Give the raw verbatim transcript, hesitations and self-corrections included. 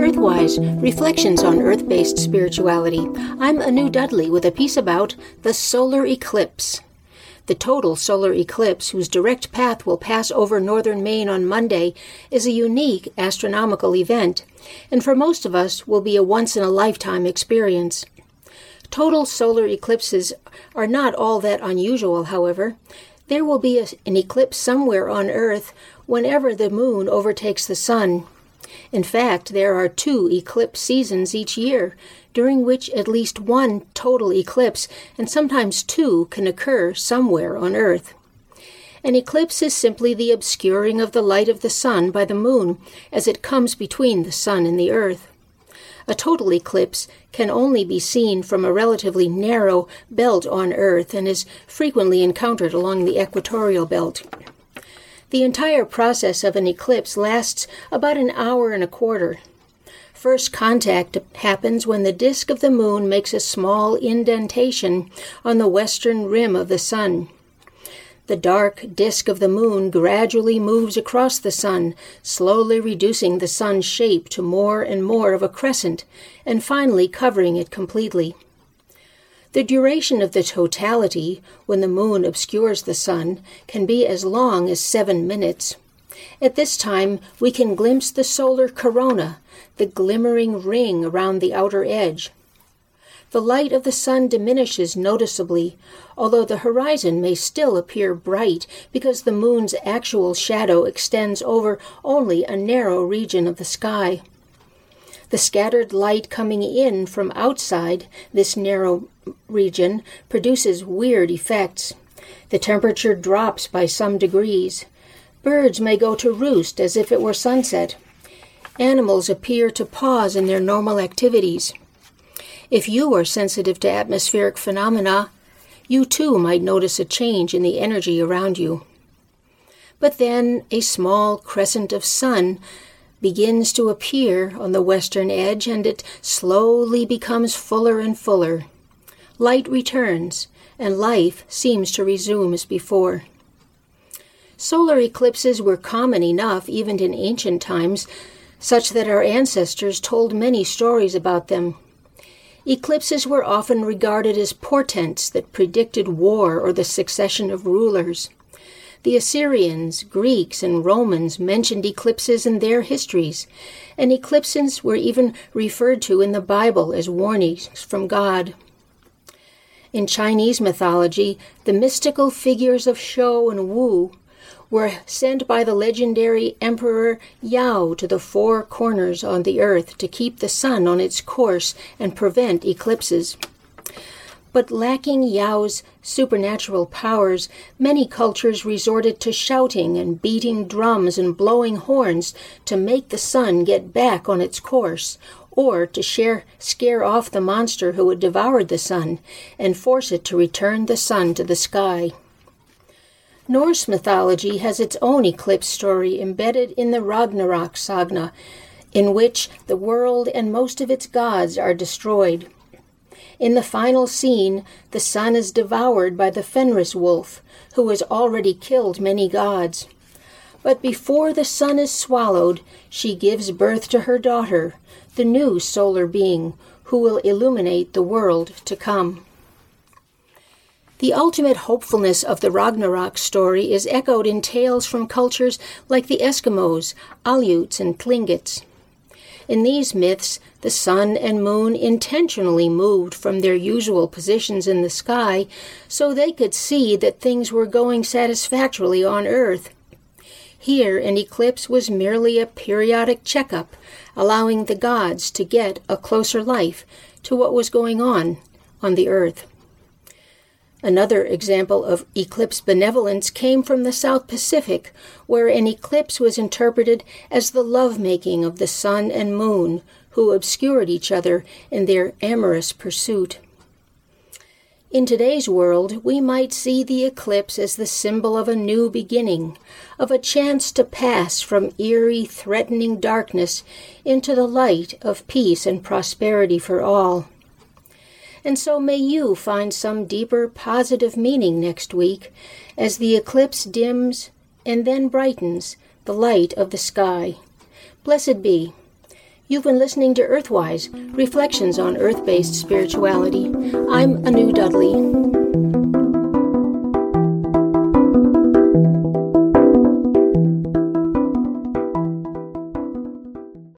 Earthwise, Reflections on Earth-Based Spirituality. I'm Anu Dudley with a piece about the solar eclipse. The total solar eclipse, whose direct path will pass over northern Maine on Monday, is a unique astronomical event, and for most of us will be a once-in-a-lifetime experience. Total solar eclipses are not all that unusual, however. There will be a, an eclipse somewhere on Earth whenever the moon overtakes the sun. In fact, there are two eclipse seasons each year, during which at least one total eclipse, and sometimes two, can occur somewhere on Earth. An eclipse is simply the obscuring of the light of the sun by the moon as it comes between the sun and the Earth. A total eclipse can only be seen from a relatively narrow belt on Earth and is frequently encountered along the equatorial belt. The entire process of an eclipse lasts about an hour and a quarter. First contact happens when the disk of the moon makes a small indentation on the western rim of the sun. The dark disk of the moon gradually moves across the sun, slowly reducing the sun's shape to more and more of a crescent, and finally covering it completely. The duration of the totality, when the moon obscures the sun, can be as long as seven minutes. At this time, we can glimpse the solar corona, the glimmering ring around the outer edge. The light of the sun diminishes noticeably, although the horizon may still appear bright because the moon's actual shadow extends over only a narrow region of the sky. The scattered light coming in from outside this narrow region produces weird effects. The temperature drops by some degrees. Birds may go to roost as if it were sunset. Animals appear to pause in their normal activities. If you are sensitive to atmospheric phenomena, you too might notice a change in the energy around you. But then a small crescent of sun begins to appear on the western edge, and it slowly becomes fuller and fuller. Light returns, and life seems to resume as before. Solar eclipses were common enough even in ancient times, such that our ancestors told many stories about them. Eclipses were often regarded as portents that predicted war or the succession of rulers. The Assyrians, Greeks, and Romans mentioned eclipses in their histories, and eclipses were even referred to in the Bible as warnings from God. In Chinese mythology, the mystical figures of Shou and Wu were sent by the legendary Emperor Yao to the four corners on the earth to keep the sun on its course and prevent eclipses. But lacking Yao's supernatural powers, many cultures resorted to shouting and beating drums and blowing horns to make the sun get back on its course, or to share, scare off the monster who had devoured the sun and force it to return the sun to the sky. Norse mythology has its own eclipse story embedded in the Ragnarok saga, in which the world and most of its gods are destroyed. In the final scene, the sun is devoured by the Fenris wolf, who has already killed many gods. But before the sun is swallowed, she gives birth to her daughter, the new solar being, who will illuminate the world to come. The ultimate hopefulness of the Ragnarok story is echoed in tales from cultures like the Eskimos, Aleuts, and Tlingits. In these myths, the sun and moon intentionally moved from their usual positions in the sky so they could see that things were going satisfactorily on Earth. Here, an eclipse was merely a periodic checkup, allowing the gods to get a closer life to what was going on on the Earth. Another example of eclipse benevolence came from the South Pacific, where an eclipse was interpreted as the lovemaking of the sun and moon, who obscured each other in their amorous pursuit. In today's world, we might see the eclipse as the symbol of a new beginning, of a chance to pass from eerie, threatening darkness into the light of peace and prosperity for all. And so may you find some deeper positive meaning next week as the eclipse dims and then brightens the light of the sky. Blessed be. You've been listening to Earthwise, Reflections on Earth-Based Spirituality. I'm Anu Dudley.